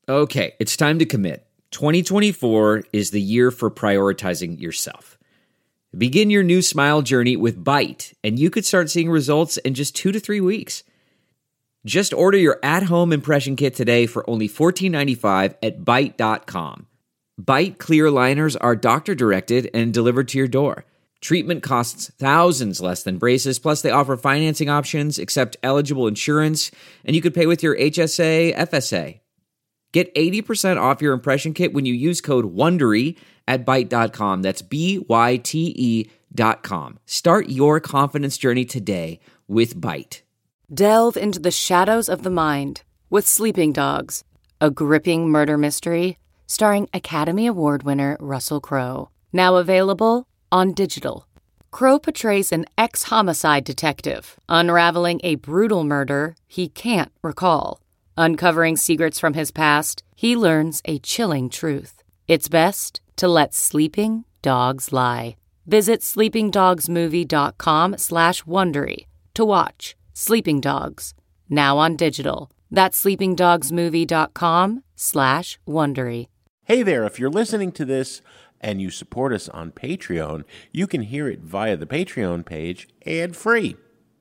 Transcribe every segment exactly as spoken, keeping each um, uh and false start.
Okay, it's time to commit. twenty twenty-four is the year for prioritizing yourself. Begin your new smile journey with Byte, and you could start seeing results in just two to three weeks. Just order your at-home impression kit today for only fourteen ninety-five at byte dot com. Byte clear aligners are doctor-directed and delivered to your door. Treatment costs thousands less than braces, plus they offer financing options, accept eligible insurance, and you could pay with your H S A, F S A. Get eighty percent off your impression kit when you use code WONDERY at byte dot com. That's B Y T E dot com. Start your confidence journey today with Byte. Delve into the shadows of the mind with Sleeping Dogs, a gripping murder mystery starring Academy Award winner Russell Crowe. Now available on digital. Crowe portrays an ex-homicide detective unraveling a brutal murder he can't recall. Uncovering secrets from his past, he learns a chilling truth. It's best to let sleeping dogs lie. Visit sleepingdogsmovie.com slash Wondery to watch Sleeping Dogs, now on digital. That's sleepingdogsmovie.com slash Wondery. Hey there, if you're listening to this and you support us on Patreon, you can hear it via the Patreon page ad-free.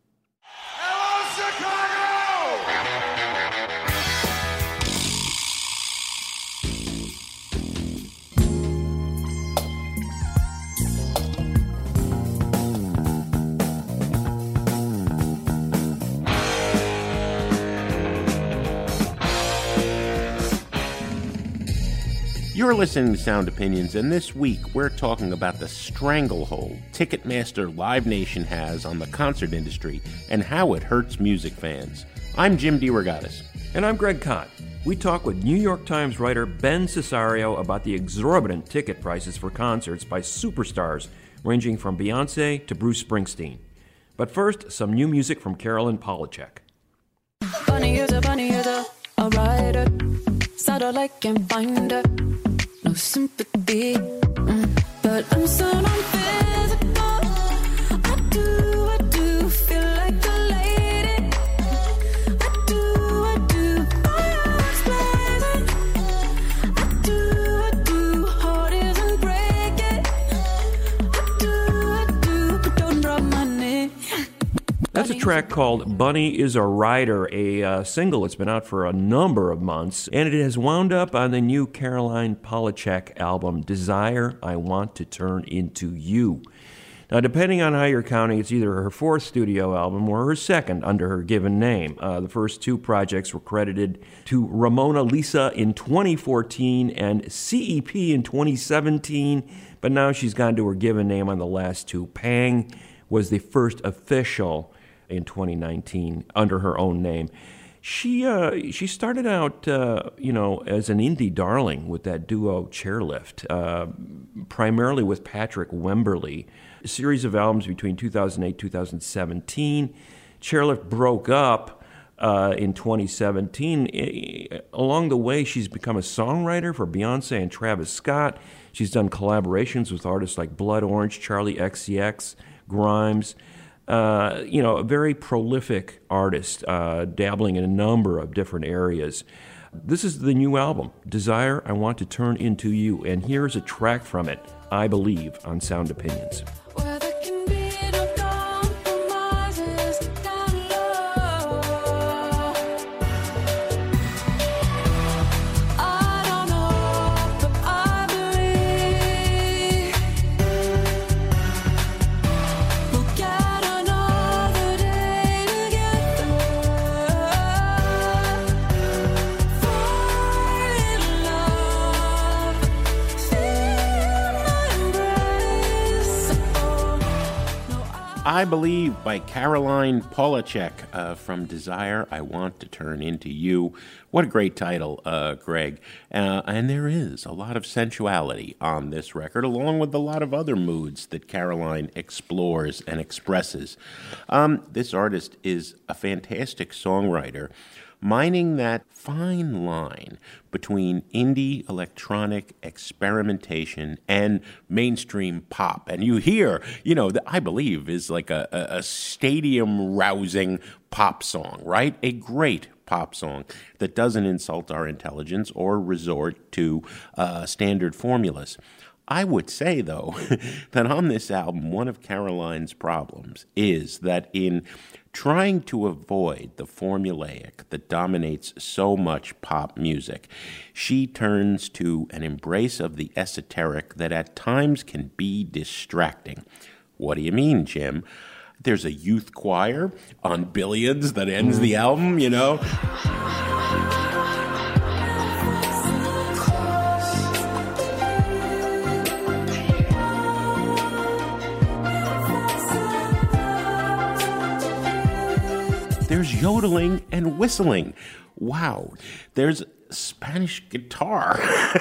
You're listening to Sound Opinions, and this week we're talking about the stranglehold Ticketmaster Live Nation has on the concert industry and how it hurts music fans. I'm Jim DeRogatis. And I'm Greg Kot. We talk with New York Times writer Ben Cesario about the exorbitant ticket prices for concerts by superstars ranging from Beyonce to Bruce Springsteen. But first, some new music from Caroline Polachek. Bunny is a bunny is a, a rider, satellite can find her. No sympathy, mm, but I'm so non-physical. I do, I do feel like a lady. I do, I do, fireworks blazing. I do, I do, heart isn't breaking. I do, I do, but don't drop my name. That's a track called Bunny is a Rider, a uh, single that's been out for a number of months, and it has wound up on the new Caroline Polachek album, Desire, I Want to Turn Into You. Now, depending on how you're counting, it's either her fourth studio album or her second under her given name. Uh, the first two projects were credited to Ramona Lisa in twenty fourteen and C E P in twenty seventeen, but now she's gone to her given name on the last two. Pang was the first official in twenty nineteen under her own name. She uh, she started out, uh, you know, as an indie darling with that duo Chairlift, uh, primarily with Patrick Wemberly. A series of albums between two thousand eight, two thousand seventeen. Chairlift broke up uh, in twenty seventeen. I, along the way, she's become a songwriter for Beyonce and Travis Scott. She's done collaborations with artists like Blood Orange, Charlie X C X, Grimes. Uh, you know, a very prolific artist, uh, dabbling in a number of different areas. This is the new album, Desire, I Want to Turn Into You, and here's a track from it, I Believe, on Sound Opinions. Where there can be no compromises down low. I don't know, but I believe we'll get another day together. Fall in love, feel my embrace. Oh, no, I I Believe by Caroline Polachek uh, from Desire, I Want to Turn Into You. What a great title, uh, Greg. Uh, and there is a lot of sensuality on this record, along with a lot of other moods that Caroline explores and expresses. Um, this artist is a fantastic songwriter, mining that fine line between indie electronic experimentation and mainstream pop. And you hear, you know, the, I Believe is like a, a, a stadium-rousing pop song, right? A great pop song that doesn't insult our intelligence or resort to uh, standard formulas. I would say, though, that on this album, one of Caroline's problems is that in trying to avoid the formulaic that dominates so much pop music, she turns to an embrace of the esoteric that at times can be distracting. What do you mean, Jim? There's a youth choir on Billions that ends the album, you know? There's yodeling and whistling. Wow. There's Spanish guitar.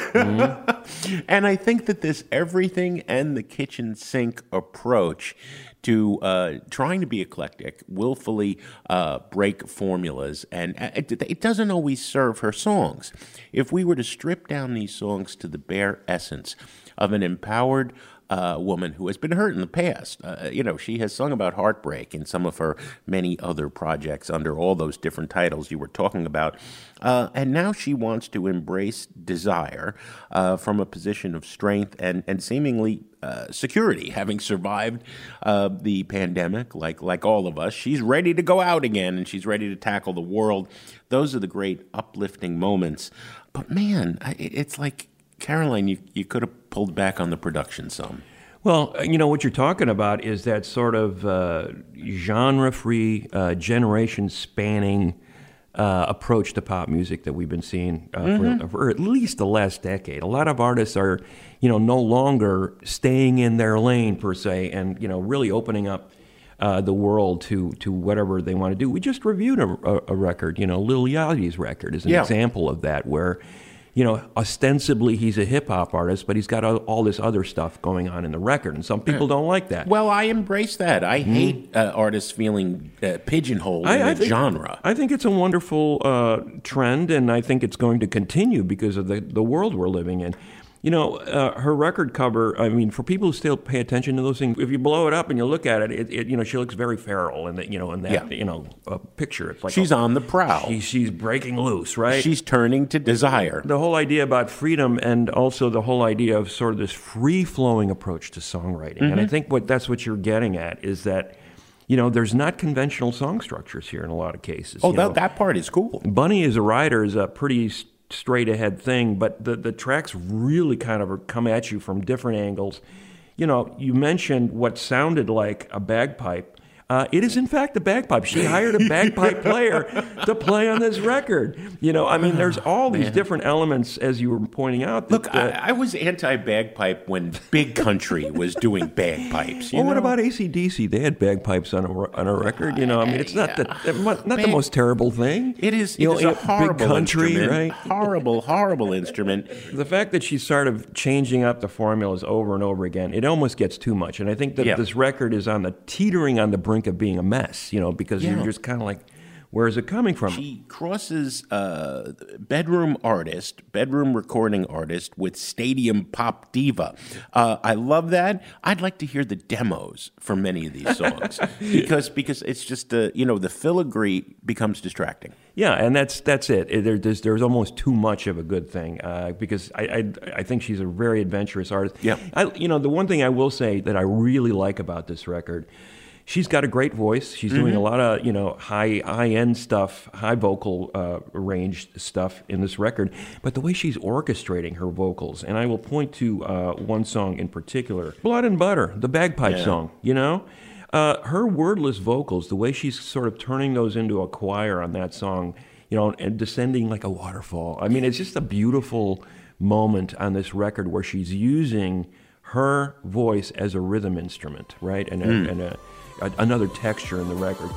Mm-hmm. And I think that this everything and the kitchen sink approach to uh, trying to be eclectic, willfully uh, break formulas, and it, it doesn't always serve her songs. If we were to strip down these songs to the bare essence of an empowered uh, woman who has been hurt in the past, uh, you know, she has sung about heartbreak in some of her many other projects under all those different titles you were talking about, uh, and now she wants to embrace desire uh, from a position of strength and, and seemingly Uh, security, having survived uh, the pandemic, like like all of us. She's ready to go out again, and she's ready to tackle the world. Those are the great uplifting moments. But man, it's like, Caroline, you, you could have pulled back on the production some. Well, you know, what you're talking about is that sort of uh, genre-free, uh, generation-spanning Uh, approach to pop music that we've been seeing uh, mm-hmm. for, for at least the last decade. A lot of artists are, you know, no longer staying in their lane per se, and you know, really opening up uh, the world to to whatever they want to do. We just reviewed a, a, a record, you know, Lil Yachty's record is an yeah. example of that, where, you know, ostensibly he's a hip hop artist, but he's got all, all this other stuff going on in the record, and some people don't like that. Well, I embrace that. I mm. hate uh, artists feeling uh, pigeonholed I, in I a think, genre. I think it's a wonderful uh, trend, and I think it's going to continue because of the, the world we're living in. You know, uh, her record cover, I mean, for people who still pay attention to those things, if you blow it up and you look at it, it, it you know, she looks very feral in that, you know, in that, yeah. you know, uh, picture. It's like she's a, on the prowl. She, she's breaking loose, right? She's turning to desire. The whole idea about freedom, and also the whole idea of sort of this free-flowing approach to songwriting. Mm-hmm. And I think what that's what you're getting at is that, you know, there's not conventional song structures here in a lot of cases. Oh, you that, know? that part is cool. Bunny as a writer is a pretty straight ahead thing, but the, the tracks really kind of come at you from different angles. You know, you mentioned what sounded like a bagpipe. Uh, it is, in fact, a bagpipe. She hired a bagpipe player to play on this record. You know, I mean, there's all these Man. different elements, as you were pointing out. That, Look, uh, I, I was anti-bagpipe when Big Country was doing bagpipes. You well, know? What about A C D C? They had bagpipes on a, on a record. You know, I mean, it's not, the, not Bag, the most terrible thing. It is, you it know, is a horrible Big Country, instrument. Right? Horrible, horrible instrument. The fact that she's sort of changing up the formulas over and over again, it almost gets too much. And I think that yeah. this record is on the teetering on the brink of being a mess. You know, because yeah. you're just kind of like, where is it coming from? She crosses uh, bedroom artist, bedroom recording artist with stadium pop diva. Uh, I love that. I'd like to hear the demos for many of these songs because because it's just uh, you know, the filigree becomes distracting. Yeah, and that's that's it. it there, there's there's almost too much of a good thing uh, because I, I I think she's a very adventurous artist. Yeah, I, you know, the one thing I will say that I really like about this record. She's got a great voice. She's doing mm-hmm. a lot of, you know, high high end stuff, high vocal uh, range stuff in this record. But the way she's orchestrating her vocals, and I will point to uh, one song in particular, "Blood and Butter," the bagpipe yeah. song. You know, uh, her wordless vocals, the way she's sort of turning those into a choir on that song, you know, and descending like a waterfall. I mean, it's just a beautiful moment on this record where she's using her voice as a rhythm instrument, right, and a, mm. and a another texture in the record.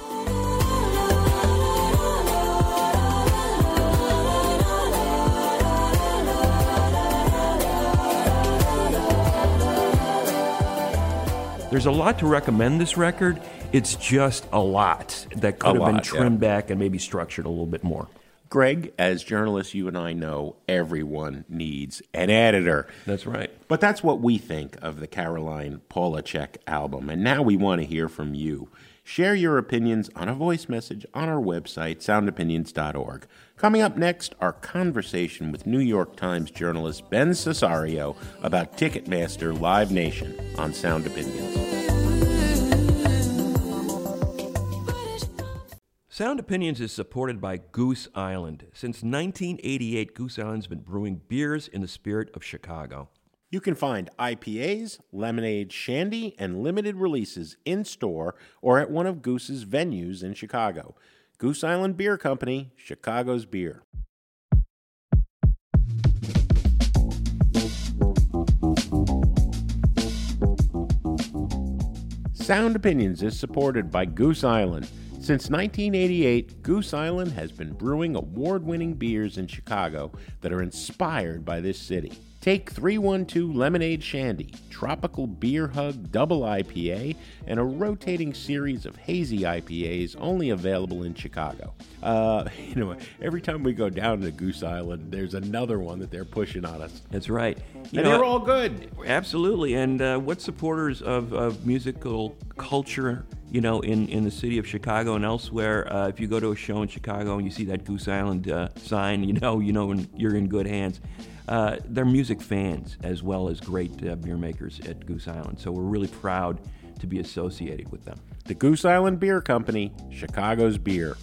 There's a lot to recommend this record. It's just a lot that could a have lot, been trimmed yeah. back and maybe structured a little bit more. Greg, as journalists, you and I know everyone needs an editor. That's right. But that's what we think of the Caroline Polachek album. And now we want to hear from you. Share your opinions on a voice message on our website, sound opinions dot org. Coming up next, our conversation with New York Times journalist Ben Cesario about Ticketmaster Live Nation on Sound Opinions. Sound Opinions is supported by Goose Island. Since nineteen eighty-eight, Goose Island's been brewing beers in the spirit of Chicago. You can find I P As, lemonade, shandy, and limited releases in-store or at one of Goose's venues in Chicago. Goose Island Beer Company, Chicago's beer. Sound Opinions is supported by Goose Island. Since nineteen eighty-eight, Goose Island has been brewing award-winning beers in Chicago that are inspired by this city. Take three one two Lemonade Shandy, Tropical Beer Hug Double I P A, and a rotating series of hazy I P As only available in Chicago. Uh, you know, every time we go down to Goose Island, there's another one that they're pushing on us. That's right. You and know, they're all good. Absolutely. And uh, what supporters of, of musical culture, you know, in, in the city of Chicago and elsewhere, uh, if you go to a show in Chicago and you see that Goose Island uh, sign, you know, you know you're in good hands. Uh, they're music fans as well as great uh, beer makers at Goose Island. So we're really proud to be associated with them. The Goose Island Beer Company, Chicago's beer.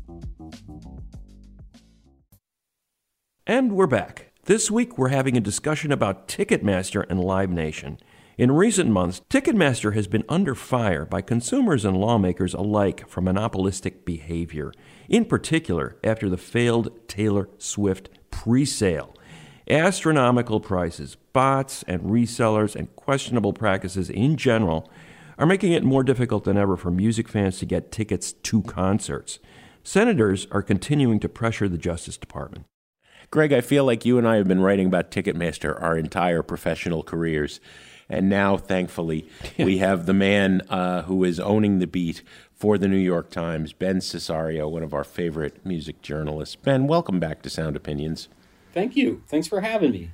And we're back. This week we're having a discussion about Ticketmaster and Live Nation. In recent months, Ticketmaster has been under fire by consumers and lawmakers alike for monopolistic behavior, in particular after the failed Taylor Swift pre-sale. Astronomical prices, bots and resellers, and questionable practices in general are making it more difficult than ever for music fans to get tickets to concerts. Senators are continuing to pressure the Justice Department. Greg, I feel like you and I have been writing about Ticketmaster our entire professional careers. And now, thankfully, we have the man uh, who is owning the beat for the New York Times, Ben Cesario, one of our favorite music journalists. Ben, welcome back to Sound Opinions. Thank you. Thanks for having me.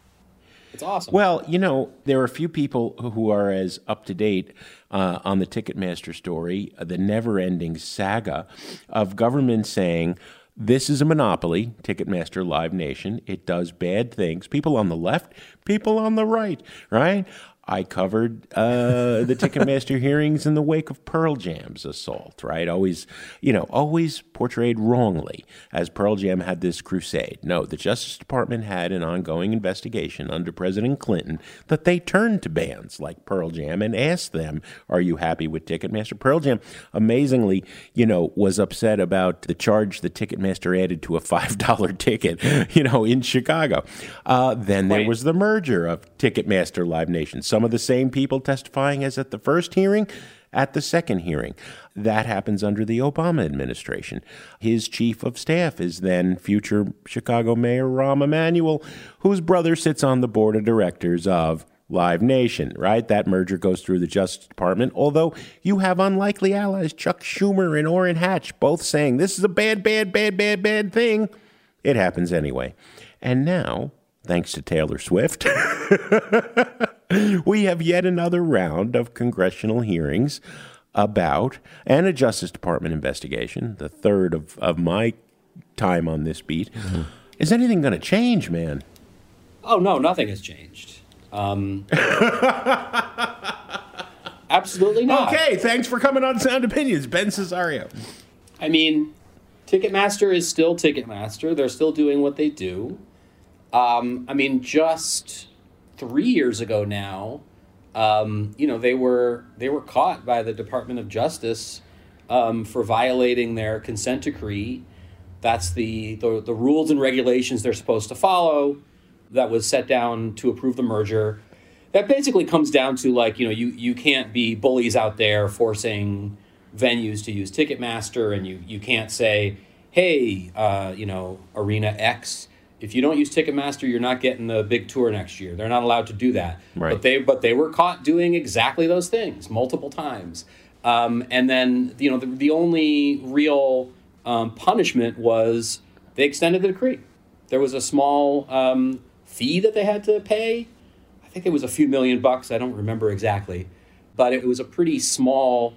It's awesome. Well, you know, there are a few people who are as up-to-date uh, on the Ticketmaster story, the never-ending saga of government saying, this is a monopoly, Ticketmaster Live Nation. It does bad things. People on the left, people on the right, right? I covered uh, the Ticketmaster hearings in the wake of Pearl Jam's assault, right? Always, you know, always portrayed wrongly as Pearl Jam had this crusade. No, the Justice Department had an ongoing investigation under President Clinton that they turned to bands like Pearl Jam and asked them, are you happy with Ticketmaster? Pearl Jam, amazingly, you know, was upset about the charge that Ticketmaster added to a five dollar ticket, you know, in Chicago. Uh, then there Right. was the merger of Ticketmaster Live Nation. Some of the same people testifying as at the first hearing, at the second hearing. That happens under the Obama administration. His chief of staff is then future Chicago Mayor Rahm Emanuel, whose brother sits on the board of directors of Live Nation, right? That merger goes through the Justice Department, although you have unlikely allies, Chuck Schumer and Orrin Hatch, both saying this is a bad, bad, bad, bad, bad thing. It happens anyway. And now, thanks to Taylor Swift, we have yet another round of congressional hearings about, and a Justice Department investigation, the third of, of my time on this beat. Mm-hmm. Is anything going to change, man? Oh, no, nothing has changed. Um, absolutely not. Okay, thanks for coming on Sound Opinions, Ben Cesario. I mean, Ticketmaster is still Ticketmaster. They're still doing what they do. Um, I mean, just three years ago now, um, you know, they were they were caught by the Department of Justice um, for violating their consent decree. That's the, the the rules and regulations they're supposed to follow. That was set down to approve the merger. That basically comes down to, like, you know, you, you can't be bullies out there forcing venues to use Ticketmaster, and you, you can't say, hey, uh, you know, Arena X, if you don't use Ticketmaster, you're not getting the big tour next year. They're not allowed to do that. Right. But they but they were caught doing exactly those things multiple times. Um, and then, you know, the, the only real um, punishment was they extended the decree. There was a small um, fee that they had to pay. I think it was a few million bucks. I don't remember exactly. But it was a pretty small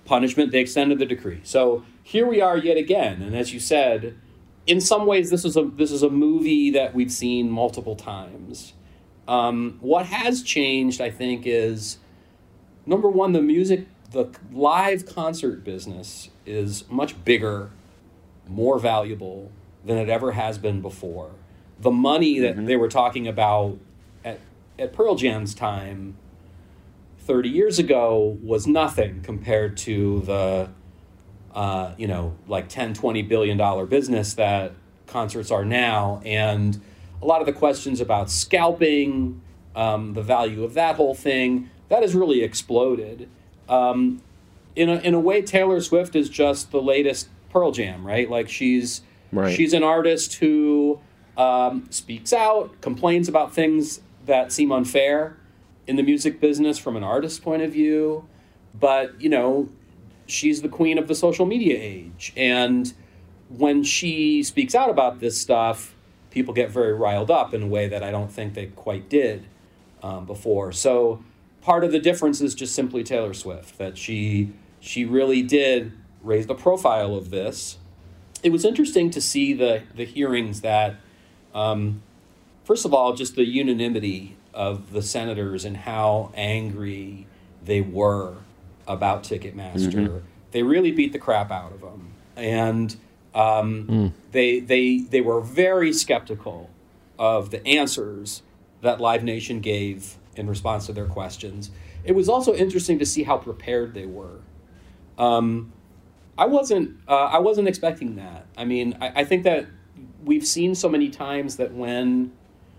punishment, they extended the decree. So here we are yet again. And as you said, in some ways, this is a this is a movie that we've seen multiple times. Um, what has changed, I think, is number one, the music, the live concert business is much bigger, more valuable than it ever has been before. The money that mm-hmm. they were talking about at, at Pearl Jam's time thirty years ago was nothing compared to the, uh, you know, like ten, twenty billion dollar business that concerts are now. And a lot of the questions about scalping, um, the value of that whole thing, that has really exploded. Um, in a, in a way, Taylor Swift is just the latest Pearl Jam, right? Like she's right. she's an artist who um, speaks out, complains about things that seem unfair in the music business from an artist's point of view. But, you know, she's the queen of the social media age. And when she speaks out about this stuff, people get very riled up in a way that I don't think they quite did um, before. So part of the difference is just simply Taylor Swift, that she she really did raise the profile of this. It was interesting to see the, the hearings that, um, first of all, just the unanimity of the senators and how angry they were about Ticketmaster. Mm-hmm. They really beat the crap out of them. And um, mm. they, they, they were very skeptical of the answers that Live Nation gave in response to their questions. It was also interesting to see how prepared they were. Um, I wasn't uh, I wasn't expecting that. I mean, I, I think that we've seen so many times that when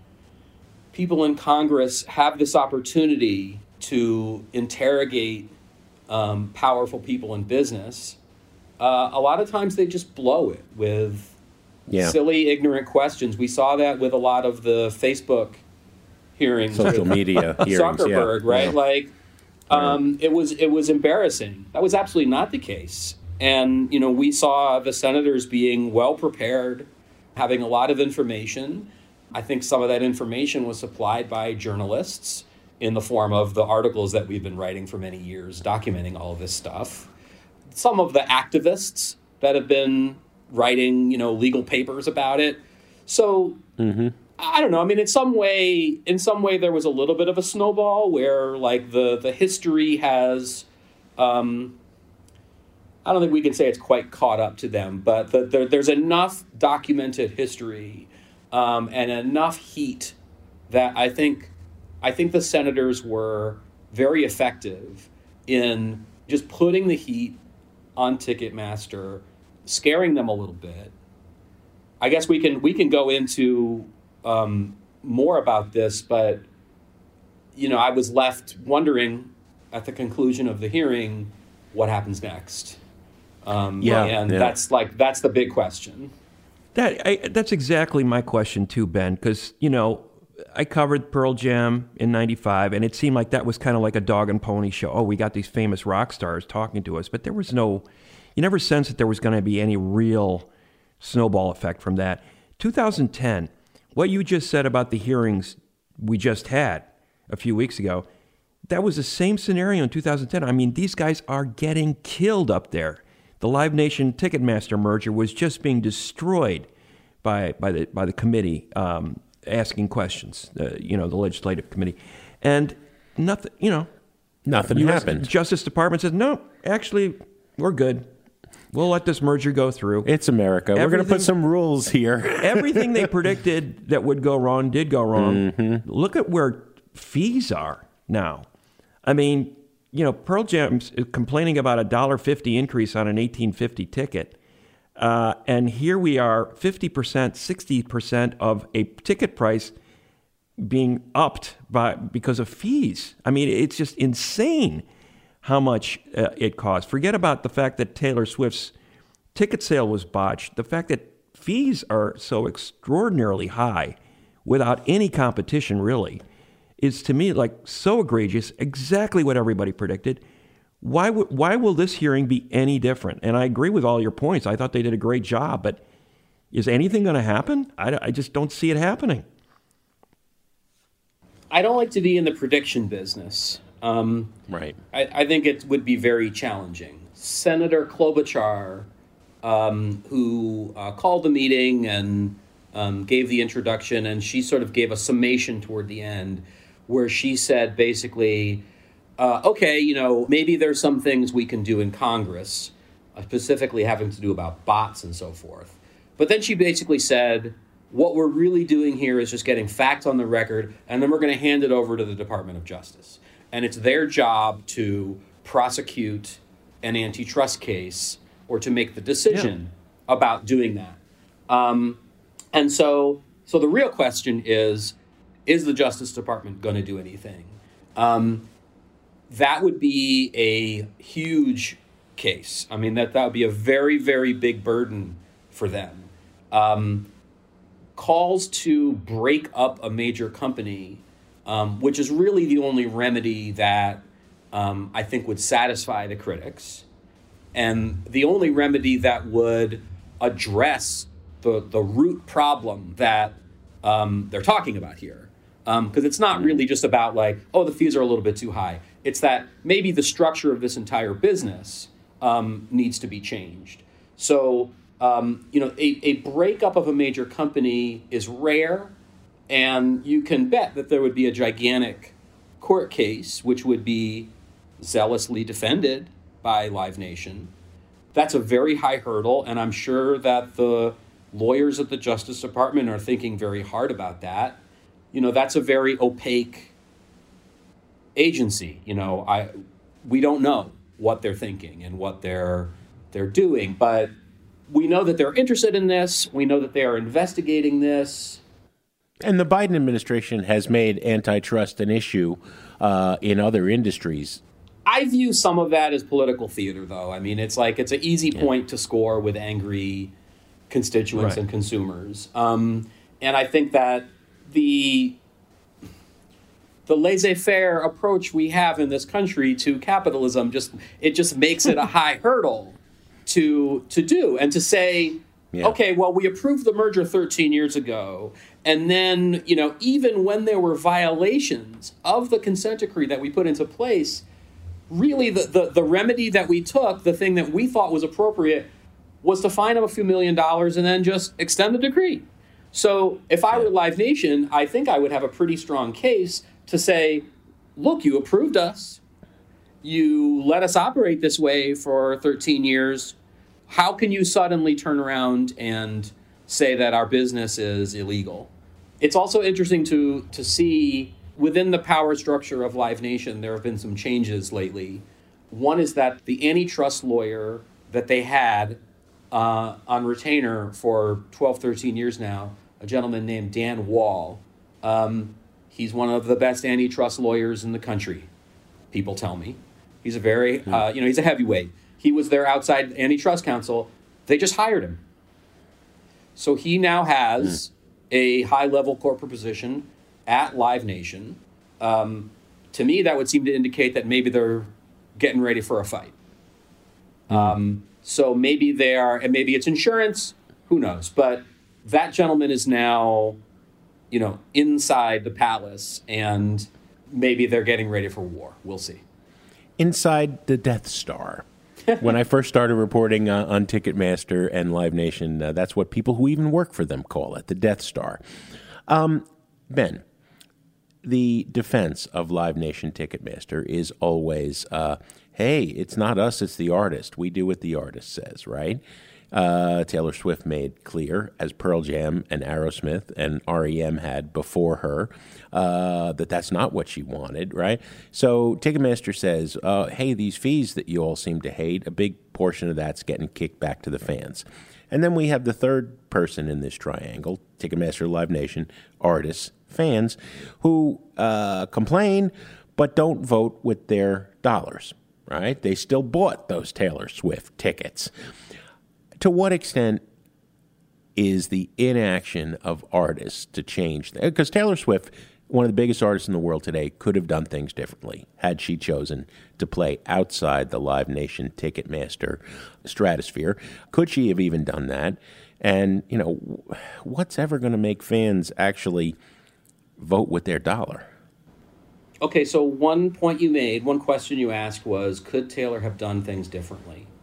people in Congress have this opportunity to interrogate um, powerful people in business, uh, a lot of times they just blow it with yeah. silly, ignorant questions. We saw that with a lot of the Facebook hearings, social media hearings, Zuckerberg, yeah. right? Yeah. Like, um, it was it was embarrassing. That was absolutely not the case. And, you know, we saw the senators being well prepared, having a lot of information. I think some of that information was supplied by journalists in the form of the articles that we've been writing for many years, documenting all of this stuff. Some of the activists that have been writing, you know, legal papers about it. So, mm-hmm. I don't know. I mean, in some way, in some way, there was a little bit of a snowball where, like, the the history has. Um, I don't think we can say it's quite caught up to them, but the, the, there's enough documented history um, and enough heat that I think I think the senators were very effective in just putting the heat on Ticketmaster, scaring them a little bit. I guess we can we can go into um, more about this, but you know, I was left wondering at the conclusion of the hearing what happens next. Um, yeah, and yeah. that's like that's the big question. That I, that's exactly my question too, Ben. Because you know, I covered Pearl Jam in ninety-five, and it seemed like that was kind of like a dog and pony show. Oh, we got these famous rock stars talking to us, but there was no. You never sensed that there was going to be any real snowball effect from that. two thousand ten, what you just said about the hearings we just had a few weeks ago, that was the same scenario in two thousand ten. I mean, these guys are getting killed up there. The Live Nation Ticketmaster merger was just being destroyed by by the by the committee um, asking questions. Uh, you know, the legislative committee, and nothing. You know, nothing U S happened. Justice Department said, no, actually, we're good. We'll let this merger go through. It's America. Everything, we're going to put some rules here. Everything they predicted that would go wrong did go wrong. Mm-hmm. Look at where fees are now. I mean, you know, Pearl Jam's complaining about a one dollar fifty increase on an eighteen fifty ticket. Uh, and here we are, fifty percent, sixty percent of a ticket price being upped by because of fees. I mean, it's just insane how much uh, it costs. Forget about the fact that Taylor Swift's ticket sale was botched. The fact that fees are so extraordinarily high without any competition, really, is to me like so egregious, exactly what everybody predicted. Why w- why will this hearing be any different? And I agree with all your points. I thought they did a great job, but is anything going to happen? I, I just don't see it happening. I don't like to be in the prediction business. Um, right. I, I think it would be very challenging. Senator Klobuchar, um, who uh, called the meeting and um, gave the introduction, and she sort of gave a summation toward the end where she said basically, uh, okay, you know, maybe there's some things we can do in Congress, uh, specifically having to do about bots and so forth. But then she basically said, what we're really doing here is just getting facts on the record, and then we're going to hand it over to the Department of Justice. And it's their job to prosecute an antitrust case or to make the decision yeah. about doing that. Um, and so so the real question is, is the Justice Department going to do anything? Um, that would be a huge case. I mean, that, that would be a very, very big burden for them. Um, calls to break up a major company, um, which is really the only remedy that um, I think would satisfy the critics, and the only remedy that would address the, the root problem that um, they're talking about here. Because um, it's not really just about like, oh, the fees are a little bit too high. It's that maybe the structure of this entire business um, needs to be changed. So, um, you know, a, a breakup of a major company is rare, and you can bet that there would be a gigantic court case, which would be zealously defended by Live Nation. That's a very high hurdle, and I'm sure that the lawyers at the Justice Department are thinking very hard about that. You know, that's a very opaque agency. You know, I we don't know what they're thinking and what they're they're doing, but we know that they're interested in this. We know that they are investigating this. And the Biden administration has made antitrust an issue uh, in other industries. I view some of that as political theater, though. I mean, it's like it's an easy Yeah. point to score with angry constituents Right. and consumers. Um, and I think that the the laissez-faire approach we have in this country to capitalism just it just makes it a high hurdle to to do and to say, Yeah. okay, well, we approved the merger thirteen years ago, and then, you know, even when there were violations of the consent decree that we put into place, really the, the, the remedy that we took, the thing that we thought was appropriate, was to fine them a few million dollars and then just extend the decree. So if I were Live Nation, I think I would have a pretty strong case to say, look, you approved us. You let us operate this way for thirteen years. How can you suddenly turn around and say that our business is illegal? It's also interesting to to see within the power structure of Live Nation, there have been some changes lately. One is that the antitrust lawyer that they had uh, on retainer for twelve, thirteen years now, a gentleman named Dan Wall, um, he's one of the best antitrust lawyers in the country, people tell me. He's a very, uh, you know, he's a heavyweight. He was their outside antitrust counsel. They just hired him. So he now has a high-level corporate position at Live Nation. Um, to me, that would seem to indicate that maybe they're getting ready for a fight. Um, so maybe they are, and maybe it's insurance, who knows? But that gentleman is now, you know, inside the palace, and maybe they're getting ready for war. We'll see. Inside the Death Star. When I first started reporting uh, on Ticketmaster and Live Nation, uh, that's what people who even work for them call it, the Death Star. Um, Ben, the defense of Live Nation Ticketmaster is always, uh, hey, it's not us, it's the artist. We do what the artist says, right? Uh, Taylor Swift made clear, as Pearl Jam and Aerosmith and R E M had before her, uh, that that's not what she wanted, right? So Ticketmaster says, uh, hey, these fees that you all seem to hate, a big portion of that's getting kicked back to the fans. And then we have the third person in this triangle, Ticketmaster, Live Nation, artists, fans, who uh, complain but don't vote with their dollars, right? They still bought those Taylor Swift tickets. To what extent is the inaction of artists to change that? Because Taylor Swift, one of the biggest artists in the world today, could have done things differently had she chosen to play outside the Live Nation Ticketmaster stratosphere. Could she have even done that? And, you know, what's ever going to make fans actually vote with their dollar? Okay, so one point you made, one question you asked was, could Taylor have done things differently?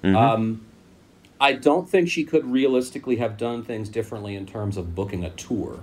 Mm-hmm. Um, I don't think she could realistically have done things differently in terms of booking a tour.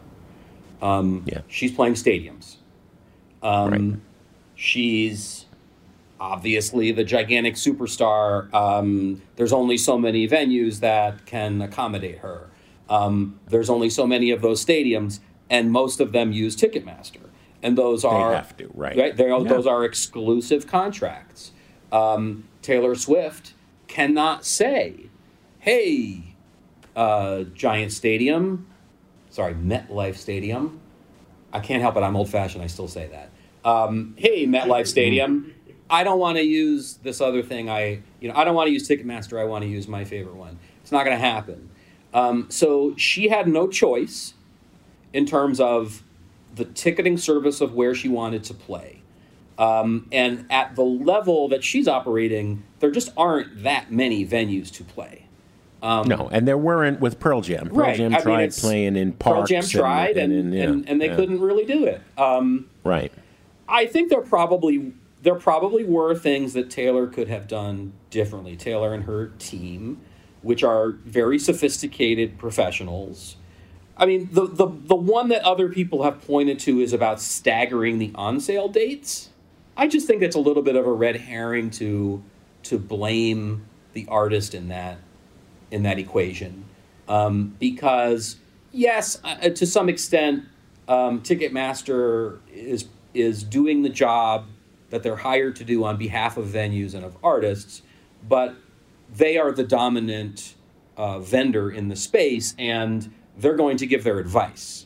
Um, yeah. She's playing stadiums. Um, right. She's obviously the gigantic superstar. Um, there's only so many venues that can accommodate her. Um, there's only so many of those stadiums, and most of them use Ticketmaster. And those are they have to, right? right they are, yeah. Those are exclusive contracts. Um, Taylor Swift cannot say, "Hey, uh, Giant Stadium," sorry, MetLife Stadium. I can't help it. I'm old-fashioned. I still say that. Um, hey, MetLife Stadium. I don't want to use this other thing. I, you know, I don't want to use Ticketmaster. I want to use my favorite one. It's not going to happen. Um, so she had no choice in terms of the ticketing service of where she wanted to play. Um, and at the level that she's operating, there just aren't that many venues to play. Um, no, and there weren't with Pearl Jam. Pearl right. Jam I mean, tried it's- playing in Pearl parks. Jam tried, and, and, and, and, yeah, and, and they yeah. couldn't really do it. Um, Right. I think there probably there probably were things that Taylor could have done differently. Taylor and her team, which are very sophisticated professionals. I mean, the the the one that other people have pointed to is about staggering the on-sale dates. I just think it's a little bit of a red herring to to blame the artist in that in that equation, um, because yes, uh, to some extent, um, Ticketmaster is is doing the job that they're hired to do on behalf of venues and of artists, but they are the dominant uh, vendor in the space, and they're going to give their advice.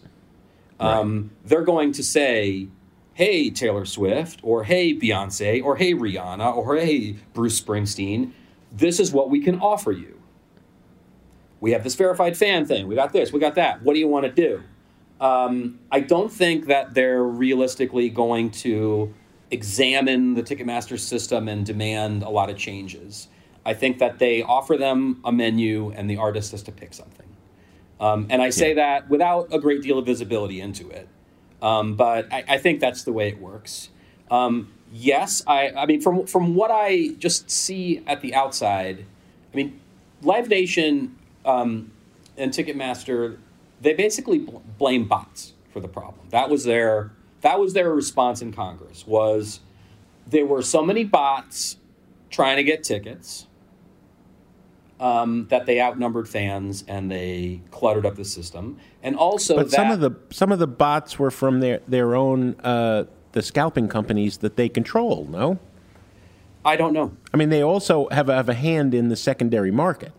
Um, right. They're going to say, hey, Taylor Swift, or hey, Beyonce, or hey, Rihanna, or hey, Bruce Springsteen, this is what we can offer you. We have this verified fan thing. We got this, we got that. What do you want to do? Um, I don't think that they're realistically going to examine the Ticketmaster system and demand a lot of changes. I think that they offer them a menu and the artist has to pick something. Um, and I say yeah. that without a great deal of visibility into it. Um, but I, I think that's the way it works. Um, yes, I, I mean, from from what I just see at the outside, I mean, Live Nation um, and Ticketmaster, they basically bl- blame bots for the problem. That was their that was their response in Congress, was there were so many bots trying to get tickets um, that they outnumbered fans and they cluttered up the system. And also, but that, some of the some of the bots were from their their own uh, the scalping companies that they control. No, I don't know. I mean, they also have a, have a hand in the secondary market.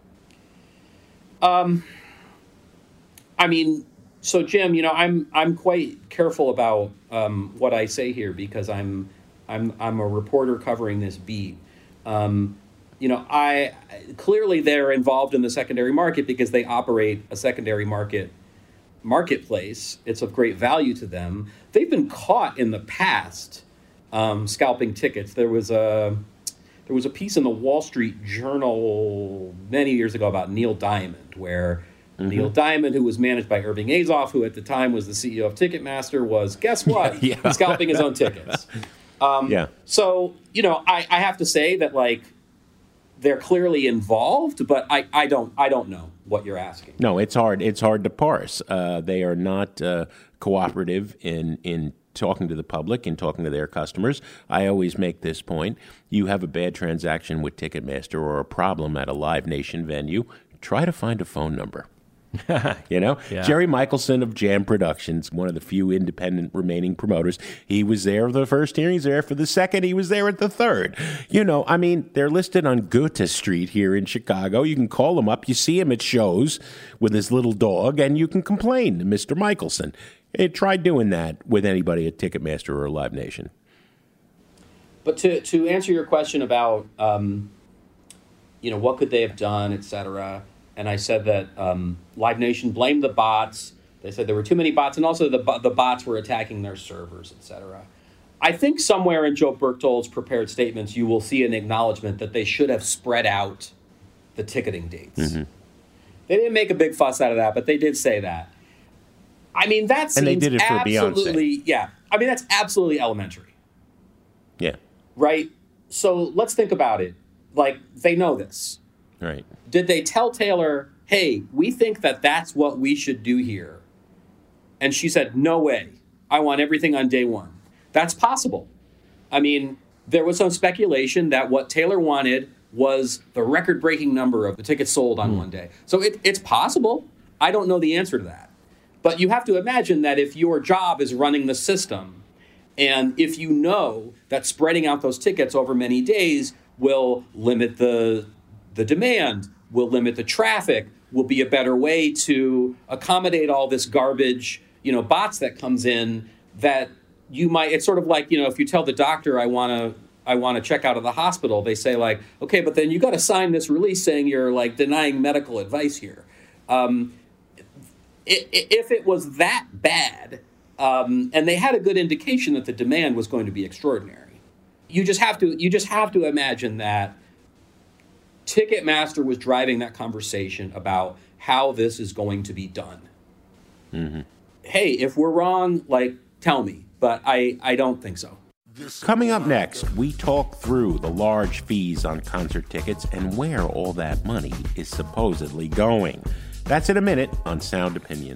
Um, I mean, so Jim, you know, I'm I'm quite careful about um, what I say here because I'm I'm I'm a reporter covering this beat. Um, you know, I clearly they're involved in the secondary market because they operate a secondary market marketplace. It's of great value to them. They've been caught in the past um, scalping tickets. There was a there was a piece in the Wall Street Journal many years ago about Neil Diamond, where mm-hmm. Neil Diamond, who was managed by Irving Azoff, who at the time was the C E O of Ticketmaster, was, guess what? Yeah, yeah. Scalping his own tickets. Um, yeah. So, you know, I, I have to say that, like, they're clearly involved, but I, I don't I don't know what you're asking. No, it's hard. It's hard to parse. Uh, they are not uh, cooperative in in talking to the public and talking to their customers. I always make this point. You have a bad transaction with Ticketmaster or a problem at a Live Nation venue, try to find a phone number. You know, yeah. Jerry Michelson of Jam Productions, one of the few independent remaining promoters, he was there for the first hearing, he's there for the second, he was there at the third. You know, I mean, they're listed on Goethe Street here in Chicago. You can call him up, you see him at shows with his little dog, and you can complain to Mister Michelson. Hey, try doing that with anybody at Ticketmaster or Live Nation. But to to answer your question about, um, you know, what could they have done, et cetera, and I said that um, Live Nation blamed the bots. They said there were too many bots, and also the the bots were attacking their servers, et cetera. I think somewhere in Joe Berchtold's prepared statements, you will see an acknowledgement that they should have spread out the ticketing dates. Mm-hmm. They didn't make a big fuss out of that, but they did say that. I mean, that seems and they did it for absolutely, Beyonce. yeah. I mean, that's absolutely elementary. Yeah. Right? So let's think about it. like, they know this. Right. Did they tell Taylor, hey, we think that that's what we should do here? And she said, no way. I want everything on day one. That's possible. I mean, there was some speculation that what Taylor wanted was the record-breaking number of the tickets sold on mm. one day. So it, it's possible. I don't know the answer to that. But you have to imagine that if your job is running the system, and if you know that spreading out those tickets over many days will limit the the demand, will limit the traffic, will be a better way to accommodate all this garbage, you know, bots that comes in, that you might, it's sort of like, you know, if you tell the doctor, I want to, I want to check out of the hospital, they say like, okay, but then you got to sign this release saying you're like denying medical advice here. Um, if it was that bad, um, and they had a good indication that the demand was going to be extraordinary, you just have to, you just have to imagine that Ticketmaster was driving that conversation about how this is going to be done. Mm-hmm. Hey, if we're wrong, like, tell me, but I, I don't think so. Coming up next, we talk through the large fees on concert tickets and where all that money is supposedly going. That's in a minute on Sound Opinions.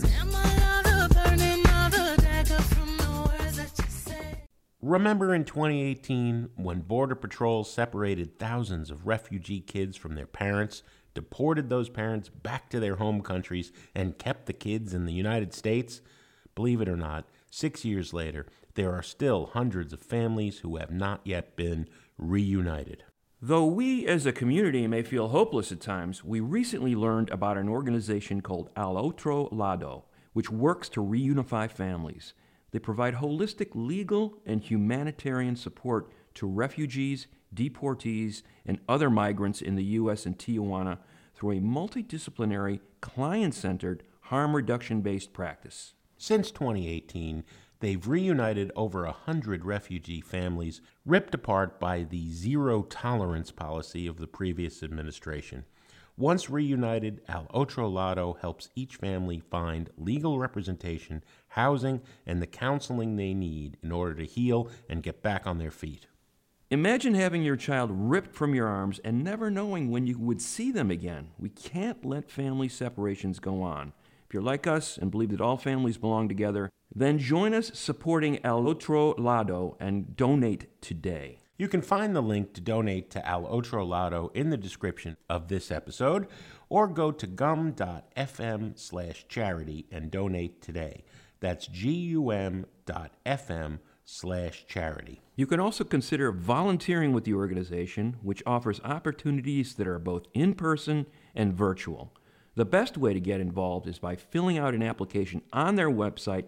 Remember in twenty eighteen when Border Patrol separated thousands of refugee kids from their parents, deported those parents back to their home countries, and kept the kids in the United States? Believe it or not, six years later, there are still hundreds of families who have not yet been reunited. Though we as a community may feel hopeless at times, we recently learned about an organization called Al Otro Lado, which works to reunify families. They provide holistic legal and humanitarian support to refugees, deportees, and other migrants in the U S and Tijuana through a multidisciplinary, client-centered, harm reduction-based practice. Since twenty eighteen, they've reunited over a hundred refugee families ripped apart by the zero-tolerance policy of the previous administration. Once reunited, Al Otro Lado helps each family find legal representation, housing, and the counseling they need in order to heal and get back on their feet. Imagine having your child ripped from your arms and never knowing when you would see them again. We can't let family separations go on. If you're like us and believe that all families belong together, then join us supporting Al Otro Lado and donate today. You can find the link to donate to Al Otro Lado in the description of this episode, or go to gum.fm slash charity and donate today. That's G-U-M dot F-M slash charity. You can also consider volunteering with the organization, which offers opportunities that are both in-person and virtual. The best way to get involved is by filling out an application on their website,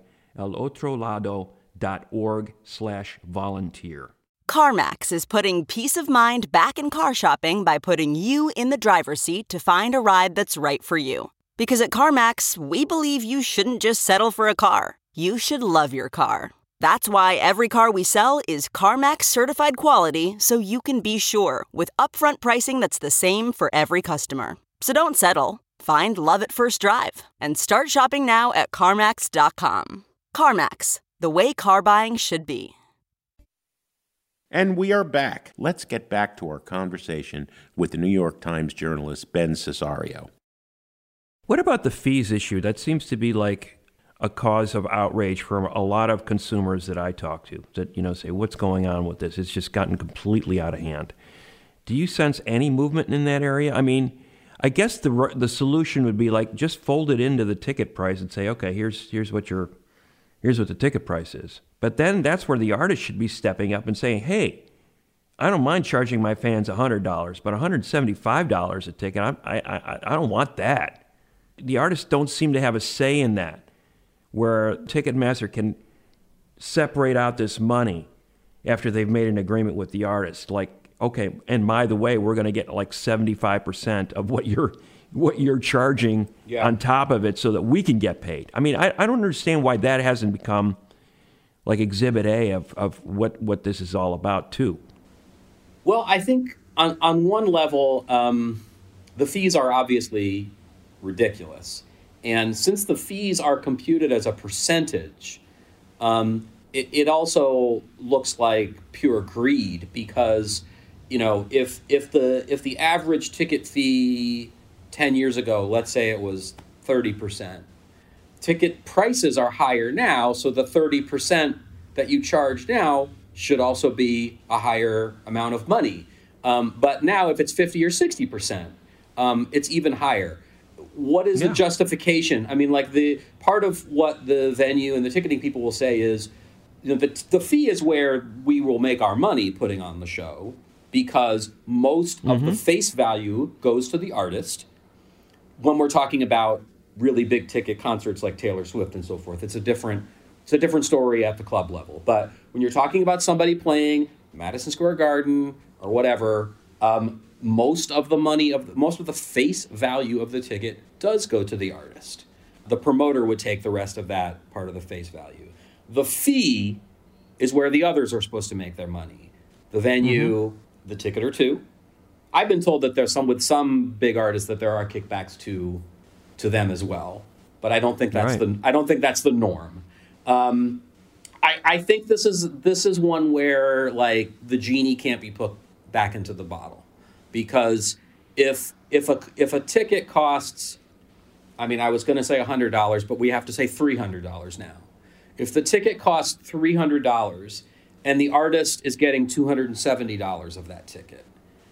alotrolado.org slash volunteer. CarMax is putting peace of mind back in car shopping by putting you in the driver's seat to find a ride that's right for you. Because at CarMax, we believe you shouldn't just settle for a car. You should love your car. That's why every car we sell is CarMax certified quality, so you can be sure with upfront pricing that's the same for every customer. So don't settle. Find love at first drive and start shopping now at CarMax dot com. CarMax, the way car buying should be. And we are back. Let's get back to our conversation with the New York Times journalist Ben Cesario. What about the fees issue? That seems to be like a cause of outrage for a lot of consumers that I talk to that, you know, say, what's going on with this? It's just gotten completely out of hand. Do you sense any movement in that area? I mean, I guess the the solution would be like just fold it into the ticket price and say, okay, here's here's what your here's what the ticket price is. But then that's where the artist should be stepping up and saying, hey, I don't mind charging my fans one hundred dollars, but one hundred seventy-five dollars a ticket, I, I, I, I don't want that. The artists don't seem to have a say in that, where Ticketmaster can separate out this money after they've made an agreement with the artist. Like, okay, and by the way, we're going to get like seventy-five percent of what you're what you're charging yeah. on top of it so that we can get paid. I mean, I, I don't understand why that hasn't become like Exhibit A of, of what, what this is all about, too. Well, I think on, on one level, um, the fees are obviously ridiculous. And since the fees are computed as a percentage, um, it, it also looks like pure greed, because you know, if if the if the average ticket fee ten years ago, let's say it was thirty percent, ticket prices are higher now, so the thirty percent that you charge now should also be a higher amount of money. Um, but now if it's fifty or sixty percent, um, it's even higher. What is Yeah. the justification? I mean, like the part of what the venue and the ticketing people will say is, you know, the, the fee is where we will make our money putting on the show, because most mm-hmm. of the face value goes to the artist. When we're talking about really big ticket concerts like Taylor Swift and so forth, it's a different it's a different story at the club level. But when you're talking about somebody playing Madison Square Garden or whatever, um, most of the money of the, most of the face value of the ticket does go to the artist. The promoter would take the rest of that part of the face value. The fee is where the others are supposed to make their money. The venue, mm-hmm. the ticket or two. I've been told that there's some with some big artists that there are kickbacks to to them as well, but I don't think that's right. the I don't think that's the norm. Um, I, I think this is this is one where like the genie can't be put back into the bottle, because if if a if a ticket costs, I mean, I was going to say one hundred dollars, but we have to say three hundred dollars now. If the ticket costs three hundred dollars and the artist is getting two hundred seventy dollars of that ticket,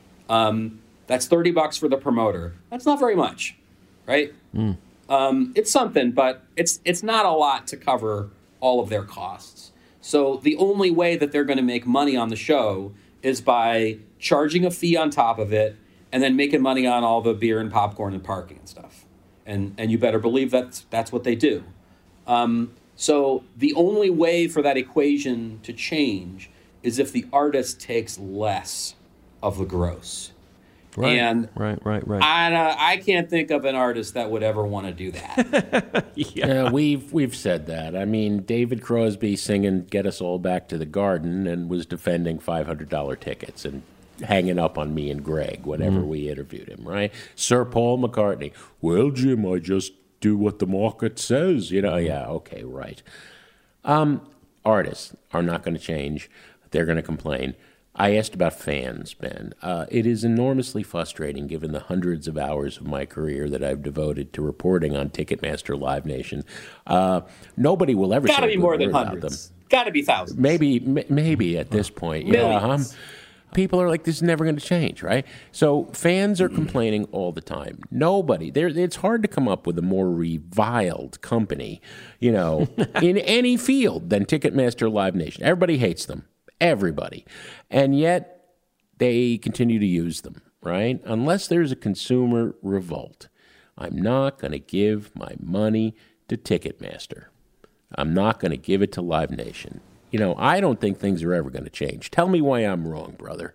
um, that's thirty bucks for the promoter. That's not very much, right? Mm. Um, it's something, but it's it's not a lot to cover all of their costs. So the only way that they're going to make money on the show is by charging a fee on top of it and then making money on all the beer and popcorn and parking and stuff. And and you better believe that's, that's what they do. Um, so the only way for that equation to change is if the artist takes less of the gross. Right, and right, right, right. I, uh, I can't think of an artist that would ever want to do that. yeah. yeah, we've we've said that. I mean, David Crosby singing "Get Us All Back to the Garden" and was defending five hundred dollars tickets and hanging up on me and Greg whenever mm. we interviewed him, right? Sir Paul McCartney, well, Jim, I just do what the market says. You know, yeah, okay, right. Um, artists are not going to change. They're going to complain. I asked about fans, Ben. Uh, it is enormously frustrating, given the hundreds of hours of my career that I've devoted to reporting on Ticketmaster Live Nation. Uh, nobody will ever Gotta say a be good more than word about hundreds. them. Gotta be thousands. Maybe, m- maybe at this point, yeah. Um, people are like, this is never going to change, right? So fans are complaining all the time. Nobody, there. It's hard to come up with a more reviled company, you know, in any field than Ticketmaster Live Nation. Everybody hates them. Everybody. And yet they continue to use them, right? Unless there's a consumer revolt, I'm not going to give my money to Ticketmaster. I'm not going to give it to Live Nation. You know, I don't think things are ever going to change. Tell me why I'm wrong, brother.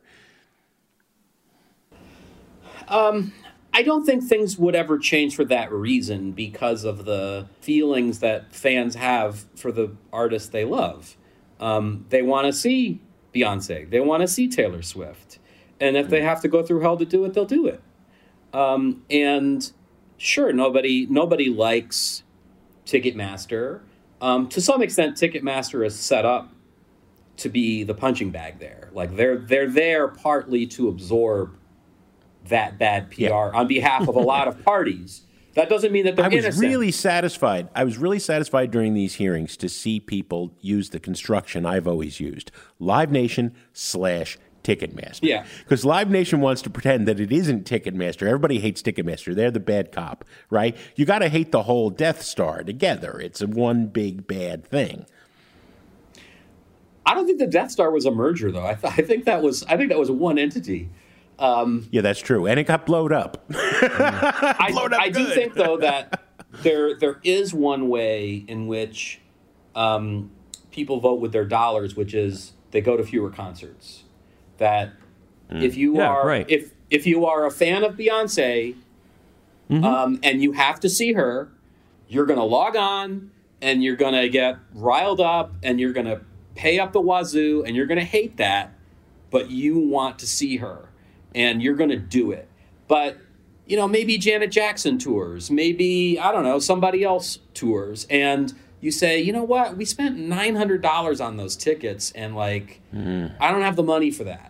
Um, I don't think things would ever change for that reason, because of the feelings that fans have for the artists they love. Um, they want to see Beyonce. They want to see Taylor Swift. And if they have to go through hell to do it, they'll do it. Um, and sure, nobody nobody likes Ticketmaster. Um, to some extent, Ticketmaster is set up to be the punching bag there. Like they're they're there partly to absorb that bad P R yeah. on behalf of a lot of parties. That doesn't mean that they're I was innocent. really satisfied. I was really satisfied during these hearings to see people use the construction I've always used. Live Nation slash Ticketmaster. Yeah. Because Live Nation wants to pretend that it isn't Ticketmaster. Everybody hates Ticketmaster. They're the bad cop, right? You got to hate the whole Death Star together. It's a one big bad thing. I don't think the Death Star was a merger, though. I, th- I think that was I think that was one entity. Um, yeah, that's true. And it got blowed up. I, blowed up I do think, though, that there there is one way in which um, people vote with their dollars, which is they go to fewer concerts. That mm. if you yeah, are right. if if you are a fan of Beyonce mm-hmm. um, and you have to see her, you're going to log on and you're going to get riled up and you're going to pay up the wazoo and you're going to hate that, but you want to see her. And you're going to do it. But, you know, maybe Janet Jackson tours. Maybe, I don't know, somebody else tours. And you say, you know what? We spent nine hundred dollars on those tickets. And, like, mm. I don't have the money for that.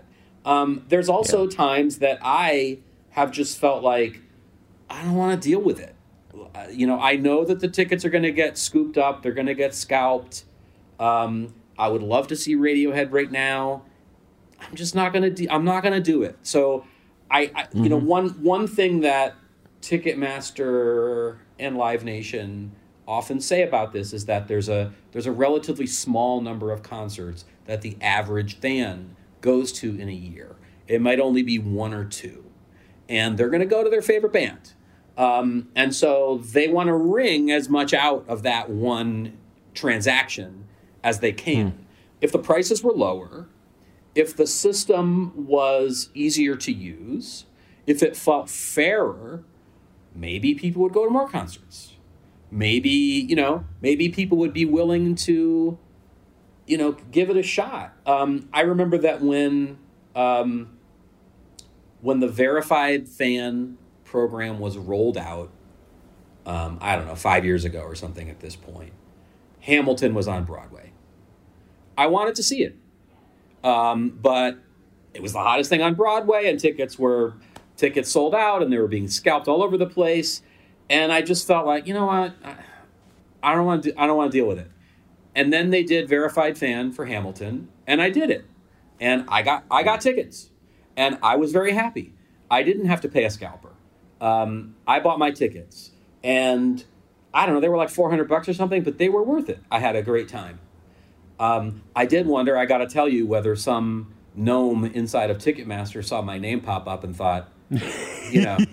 Um, there's also yeah. times that I have just felt like I don't want to deal with it. Uh, you know, I know that the tickets are going to get scooped up. They're going to get scalped. Um, I would love to see Radiohead right now. I'm just not going to. De- I'm not going to do it. So, I, I mm-hmm. you know, one one thing that Ticketmaster and Live Nation often say about this is that there's a there's a relatively small number of concerts that the average fan goes to in a year. It might only be one or two, and they're going to go to their favorite band, um, and so they want to wring as much out of that one transaction as they can. Mm. If the prices were lower, if the system was easier to use, if it felt fairer, maybe people would go to more concerts. Maybe, you know, maybe people would be willing to, you know, give it a shot. Um, I remember that when um, when the verified fan program was rolled out, um, I don't know, five years ago or something at this point, Hamilton was on Broadway. I wanted to see it. Um, but it was the hottest thing on Broadway, and tickets were tickets sold out, and they were being scalped all over the place. And I just felt like, you know what, I, I don't want to. I don't want to deal with it. And then they did verified fan for Hamilton, and I did it, and I got I got tickets, and I was very happy. I didn't have to pay a scalper. Um, I bought my tickets, and I don't know, they were like four hundred bucks or something, but they were worth it. I had a great time. Um, I did wonder, I got to tell you, whether some gnome inside of Ticketmaster saw my name pop up and thought, you know,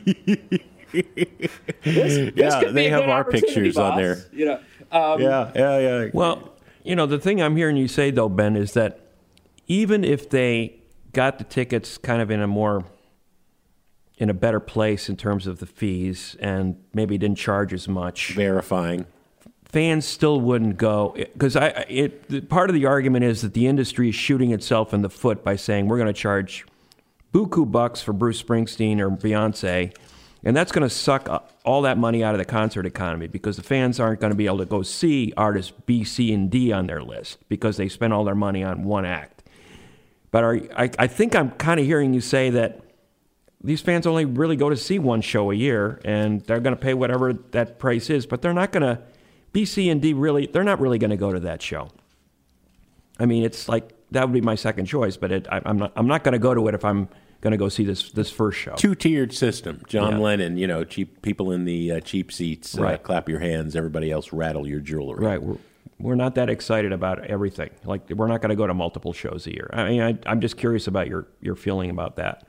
this, this yeah, they have our pictures boss. on there. You know, um, yeah, yeah, yeah. Well, you know, the thing I'm hearing you say, though, Ben, is that even if they got the tickets kind of in a more, in a better place in terms of the fees and maybe didn't charge as much. Verifying. Fans still wouldn't go, because I it part of the argument is that the industry is shooting itself in the foot by saying we're going to charge buku bucks for Bruce Springsteen or Beyonce, and that's going to suck all that money out of the concert economy because the fans aren't going to be able to go see artists B, C, and D on their list because they spent all their money on one act. But are, I, I think I'm kind of hearing you say that these fans only really go to see one show a year, and they're going to pay whatever that price is, but they're not going to. B, C, and D really, they're not really going to go to that show. I mean, it's like, that would be my second choice, but it, I, I'm not I'm not going to go to it if I'm going to go see this this first show. Two-tiered system. John Yeah. Lennon, you know, cheap people in the uh, cheap seats, uh, Right. clap your hands, everybody else rattle your jewelry. Right. We're, we're not that excited about everything. Like, we're not going to go to multiple shows a year. I mean, I, I'm just curious about your, your feeling about that.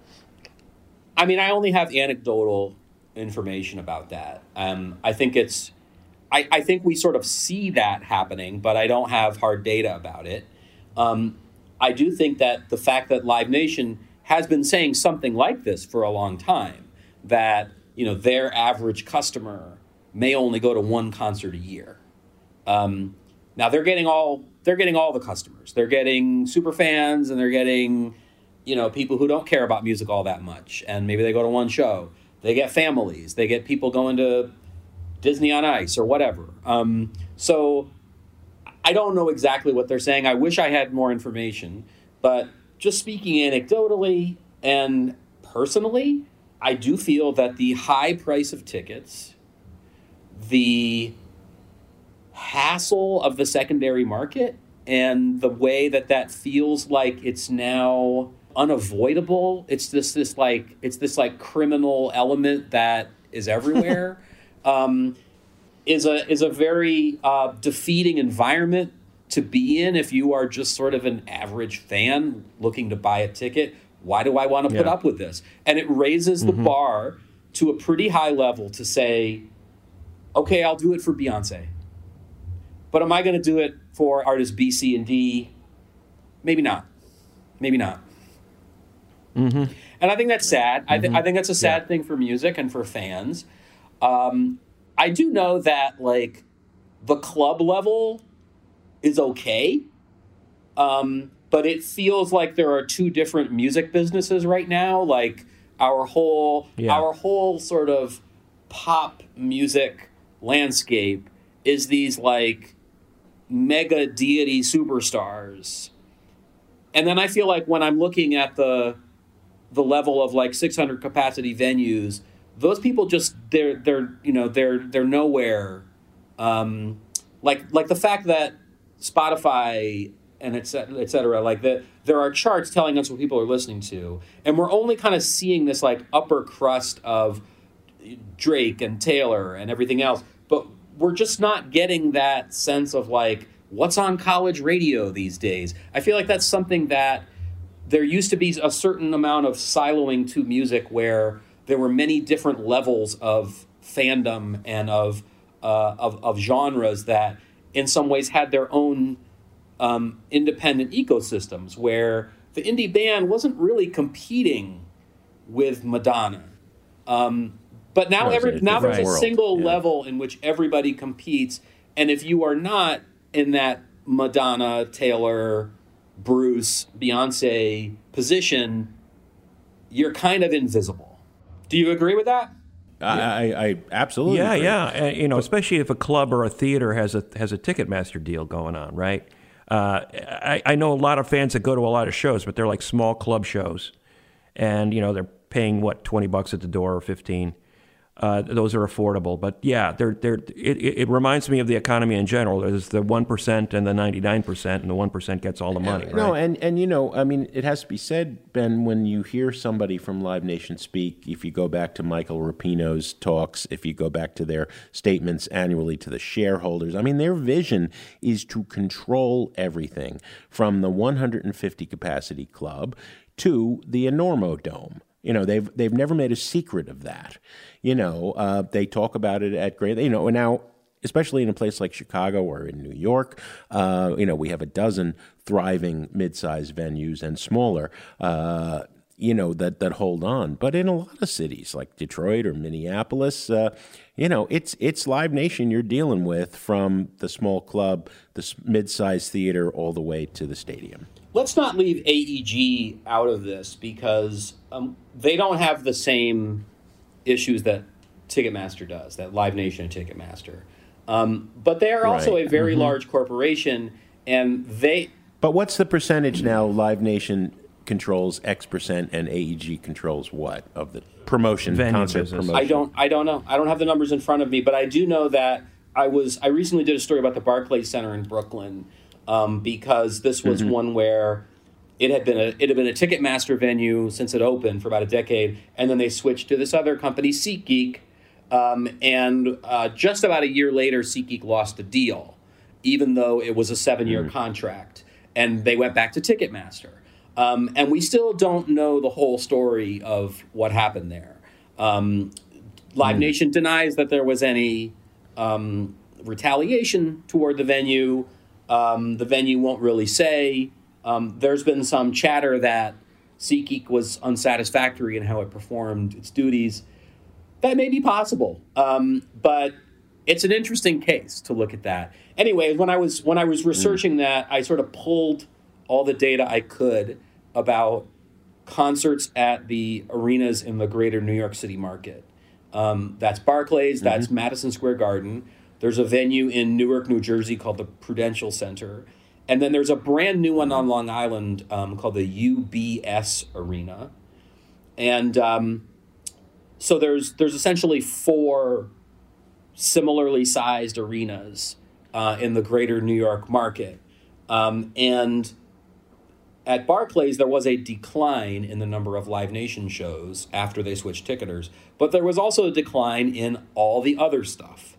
I mean, I only have anecdotal information about that. Um, I think it's... I, I think we sort of see that happening, but I don't have hard data about it. Um, I do think that the fact that Live Nation has been saying something like this for a long time, that, you know, their average customer may only go to one concert a year. Um, now they're getting all they're getting all the customers. They're getting super fans, and they're getting, you know, people who don't care about music all that much, and maybe they go to one show. They get families. They get people going to Disney on Ice or whatever. Um, so I don't know exactly what they're saying. I wish I had more information. But just speaking anecdotally and personally, I do feel that the high price of tickets, the hassle of the secondary market, and the way that that feels like it's now unavoidable, it's this this like it's this like criminal element that is everywhere. Um, is a is a very uh, defeating environment to be in if you are just sort of an average fan looking to buy a ticket. Why do I want to put Yeah. up with this? And it raises the Mm-hmm. bar to a pretty high level to say, okay, I'll do it for Beyonce. But am I going to do it for artists B, C, and D? Maybe not. Maybe not. Mm-hmm. And I think that's sad. I, th- Mhm. I think that's a sad Yeah. thing for music and for fans. Um, I do know that, like, the club level is okay, um, but it feels like there are two different music businesses right now. Like, our whole Yeah. our whole sort of pop music landscape is these, like, mega deity superstars. And then I feel like when I'm looking at the the level of like six hundred capacity venues, those people just they're they're you know they're they're nowhere. Um, like like the fact that Spotify and et cetera, et cetera, like that there are charts telling us what people are listening to, and we're only kind of seeing this like upper crust of Drake and Taylor and everything else, but we're just not getting that sense of like what's on college radio these days. I feel like that's something that there used to be a certain amount of siloing to music where there were many different levels of fandom and of uh, of, of genres that in some ways had their own um, independent ecosystems where the indie band wasn't really competing with Madonna. Um, but now No, it's every a now different there's a world, single yeah. level in which everybody competes, and if you are not in that Madonna, Taylor, Bruce, Beyonce position, you're kind of invisible. Do you agree with that? I, I, I absolutely Yeah, agree. yeah. And, you know, especially if a club or a theater has a has a Ticketmaster deal going on, right? Uh, I, I know a lot of fans that go to a lot of shows, but they're like small club shows, and you know they're paying what twenty bucks at the door or fifteen. Uh, those are affordable, but yeah, they're they're. It, it reminds me of the economy in general. There's the one percent and the ninety nine percent, and the one percent gets all the money. Right? No, and, and you know, I mean, it has to be said, Ben, when you hear somebody from Live Nation speak, if you go back to Michael Rapinoe's talks, if you go back to their statements annually to the shareholders, I mean, their vision is to control everything from the one hundred fifty capacity club to the Enormo Dome. You know, they've they've never made a secret of that. You know, uh, they talk about it at great, you know, and now, especially in a place like Chicago or in New York, uh, you know, we have a dozen thriving mid-sized venues and smaller, uh, you know, that, that hold on. But in a lot of cities like Detroit or Minneapolis, uh, you know, it's it's Live Nation you're dealing with from the small club, the s- mid-sized theater, all the way to the stadium. Let's not leave A E G out of this because um, they don't have the same issues that Ticketmaster does, that Live Nation and Ticketmaster. Um, but they are also Right. a very Mhm. large corporation, and they... But what's the percentage now? Live Nation controls X percent and A E G controls what of the promotion, Venue concert business. promotion? I don't I don't know. I don't have the numbers in front of me, but I do know that I was I recently did a story about the Barclays Center in Brooklyn um, because this was Mm-hmm. one where it had been a it had been a Ticketmaster venue since it opened for about a decade, and then they switched to this other company, SeatGeek, um, and uh, just about a year later, SeatGeek lost the deal, even though it was a seven-year Mm. contract, and they went back to Ticketmaster. Um, and we still don't know the whole story of what happened there. Um, Live Nation denies that there was any um, retaliation toward the venue. Um, the venue won't really say. Um, there's been some chatter that SeatGeek was unsatisfactory in how it performed its duties. That may be possible, um, but it's an interesting case to look at that. Anyway, when I was when I was researching that, I sort of pulled all the data I could about concerts at the arenas in the greater New York City market. Um, that's Barclays, that's Madison Square Garden. There's a venue in Newark, New Jersey called the Prudential Center. And then there's a brand new one on Long Island um, called the U B S Arena. And um, so there's there's essentially four similarly sized arenas uh, in the greater New York market. Um, and at Barclays, there was a decline in the number of Live Nation shows after they switched ticketers, but there was also a decline in all the other stuff.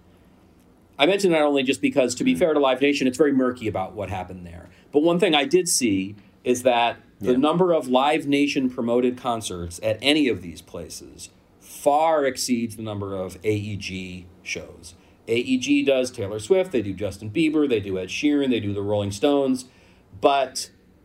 I mention that only just because, to be fair to Live Nation, it's very murky about what happened there. But one thing I did see is that the Yeah. number of Live Nation promoted concerts at any of these places far exceeds the number of A E G shows. A E G does Taylor Swift, they do Justin Bieber, they do Ed Sheeran, they do the Rolling Stones, but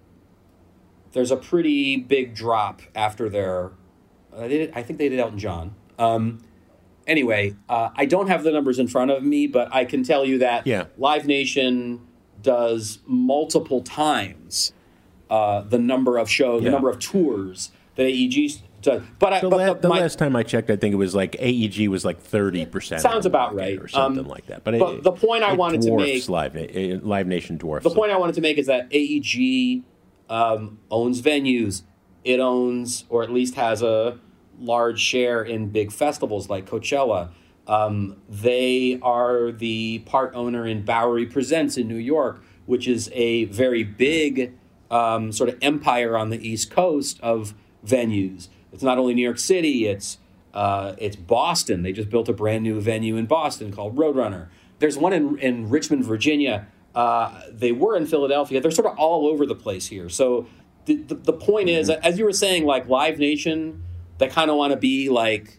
there's a pretty big drop after their, uh, they did, I think they did Elton John. Um, anyway, uh, I don't have the numbers in front of me, but I can tell you that Yeah. Live Nation does multiple times uh, the number of shows, the Yeah. number of tours that A E G does. But, I, The, but la- the, the my, last time I checked, I think it was like A E G was like thirty percent. Sounds about right. Or something Um, like that. But, but it, the point I it wanted to dwarfs make- Live, Na- uh, Live Nation dwarfs The it. point I wanted to make is that A E G um, owns venues. It owns, or at least has a large share in big festivals like Coachella. Um, they are the part owner in Bowery Presents in New York, which is a very big um, sort of empire on the East Coast of venues. It's not only New York City, it's uh, it's Boston. They just built a brand new venue in Boston called Roadrunner. There's one in, in Richmond, Virginia. Uh, they were in Philadelphia. They're sort of all over the place here. So the, the, the point is, as you were saying, like Live Nation, they kind of want to be like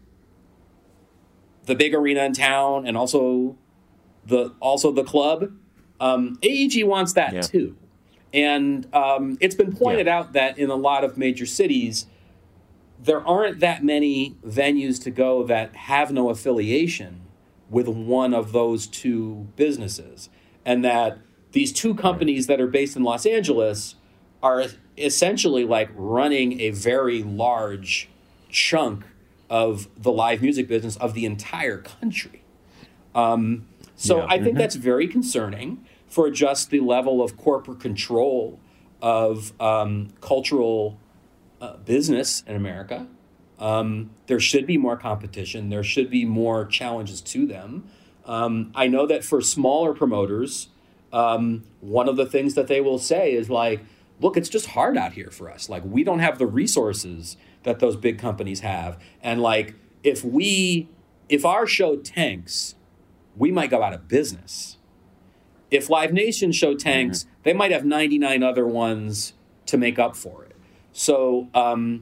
the big arena in town and also the also the club. Um, A E G wants that yeah. too. And um, it's been pointed yeah. out that in a lot of major cities, there aren't that many venues to go that have no affiliation with one of those two businesses. And that these two companies that are based in Los Angeles are essentially like running a very large chunk of the live music business of the entire country. Um, so yeah. I think mm-hmm. that's very concerning for just the level of corporate control of um, cultural uh, business in America. Um, there should be more competition. There should be more challenges to them. Um, I know that for smaller promoters, um, one of the things that they will say is like, look, it's just hard out here for us. Like, we don't have the resources that those big companies have. And like, if we, if our show tanks, we might go out of business. If Live Nation show tanks, mm-hmm. they might have ninety-nine other ones to make up for it. So, um,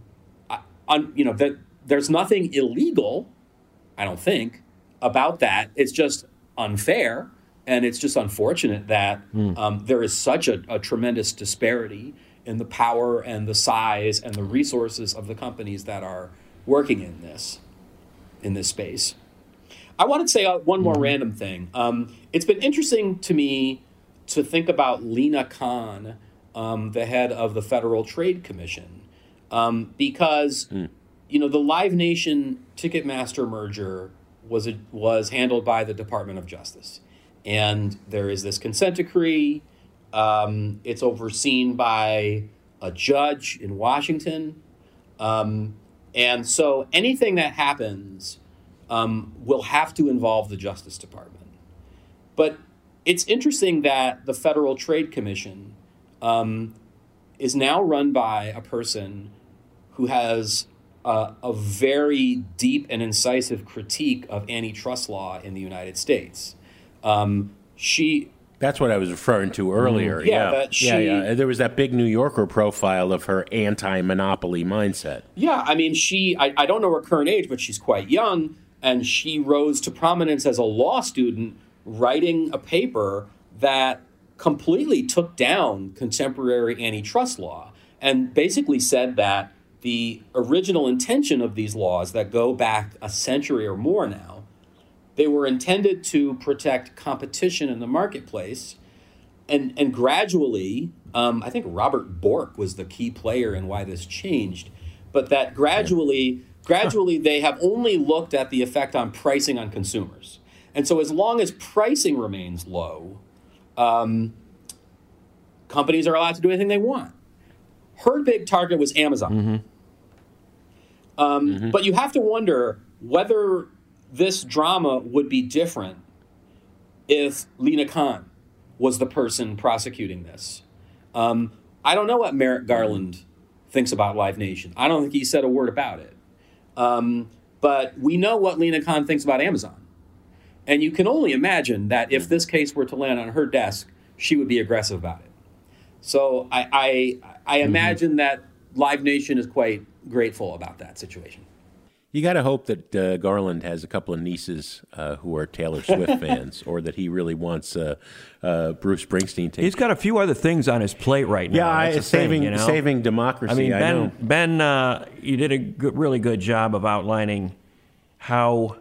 on, you know, that there's nothing illegal, I don't think, about that. It's just unfair. And it's just unfortunate that mm. um, there is such a, a tremendous disparity in the power and the size and the resources of the companies that are working in this, in this space. I want to say uh, one more mm-hmm. random thing. Um, it's been interesting to me to think about Lina Khan, um, the head of the Federal Trade Commission, um, because mm. you know the Live Nation Ticketmaster merger was a, was handled by the Department of Justice. And there is this consent decree. Um, it's overseen by a judge in Washington. Um, and so anything that happens um, will have to involve the Justice Department. But it's interesting that the Federal Trade Commission um, is now run by a person who has uh, a very deep and incisive critique of antitrust law in the United States. Um, she. That's what I was referring to earlier. Yeah, yeah, that she, yeah, yeah. There was that big New Yorker profile of her anti-monopoly mindset. Yeah, I mean, she. I, I don't know her current age, but she's quite young, and she rose to prominence as a law student, writing a paper that completely took down contemporary antitrust law, and basically said that the original intention of these laws that go back a century or more now. They were intended to protect competition in the marketplace, and and gradually, um, I think Robert Bork was the key player in why this changed, but that gradually, gradually they have only looked at the effect on pricing on consumers. And so as long as pricing remains low, um, companies are allowed to do anything they want. Her big target was Amazon. Mm-hmm. Um, mm-hmm. But you have to wonder whether this drama would be different if Lina Khan was the person prosecuting this. Um, I don't know what Merrick Garland thinks about Live Nation. I don't think he said a word about it. Um, but we know what Lina Khan thinks about Amazon. And you can only imagine that if this case were to land on her desk, she would be aggressive about it. So I, I, I imagine mm-hmm. that Live Nation is quite grateful about that situation. You got to hope that uh, Garland has a couple of nieces uh, who are Taylor Swift fans, or that he really wants uh, uh, Bruce Springsteen to. He's got a few other things on his plate right now. Yeah, That's I, the saving thing, you know? saving democracy. I mean, Ben, I know. Ben, uh, you did a good, really good job of outlining how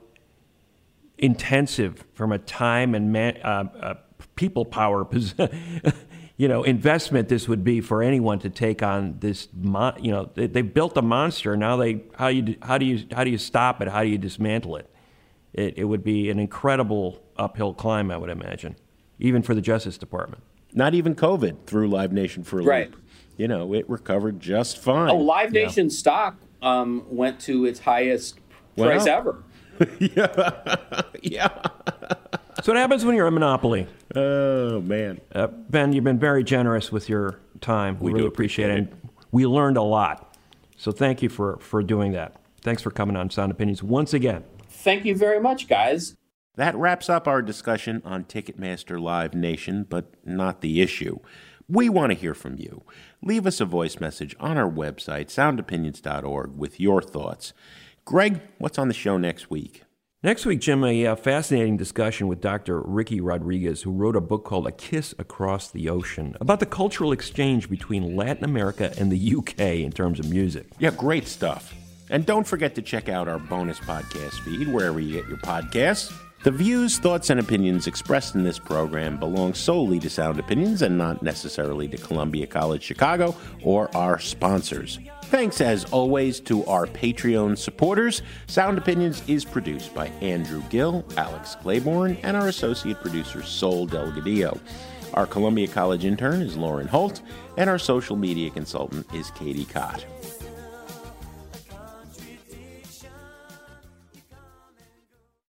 intensive, from a time and man, uh, uh, people power, you know, investment this would be for anyone to take on this. Mon- you know, they, they built a monster. Now they how you how do you how do you stop it? How do you dismantle it? It, it would be an incredible uphill climb, I would imagine, even for the Justice Department. Not even COVID threw Live Nation for a Right. loop. You know, it recovered just fine. Oh, Live Nation yeah. stock um, went to its highest price well, ever. yeah. yeah. So what happens when you're a monopoly? Oh, man. Uh, Ben, you've been very generous with your time. We, we really appreciate, appreciate it. And we learned a lot. So thank you for, for doing that. Thanks for coming on Sound Opinions once again. Thank you very much, guys. That wraps up our discussion on Ticketmaster Live Nation, but not the issue. We want to hear from you. Leave us a voice message on our website, sound opinions dot org, with your thoughts. Greg, what's on the show next week? Next week, Jim, a uh, fascinating discussion with Doctor Ricky Rodriguez, who wrote a book called A Kiss Across the Ocean, about the cultural exchange between Latin America and the U K in terms of music. Yeah, great stuff. And don't forget to check out our bonus podcast feed wherever you get your podcasts. The views, thoughts, and opinions expressed in this program belong solely to Sound Opinions and not necessarily to Columbia College Chicago or our sponsors. Thanks, as always, to our Patreon supporters. Sound Opinions is produced by Andrew Gill, Alex Claiborne, and our associate producer, Sol Delgadillo. Our Columbia College intern is Lauren Holt, and our social media consultant is Katie Cott.